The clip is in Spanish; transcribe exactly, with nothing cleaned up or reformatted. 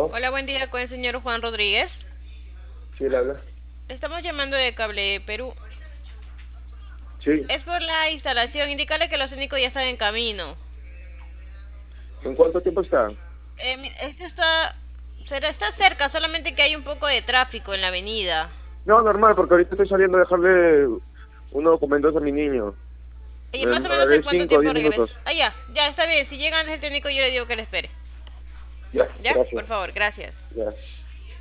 Aló, Hola, buen día con el señor Juan Rodríguez. sí, él habla. Estamos llamando de Cable Perú. Sí, Es por la instalación. Indicarle que los técnicos ya están en camino. ¿en cuánto tiempo está? Eh, mi- este está, será, está cerca, solamente que hay un poco de tráfico en la avenida. No, normal, porque ahorita estoy saliendo a dejarle unos documentos a mi niño. Y Me más o menos demoraré en cuánto cinco o tiempo diez regresa. minutos. Ah, ya, ya está bien. Si llega antes el técnico, yo le digo que le espere. Ya, ¿Ya? gracias. Por favor, gracias. Ya.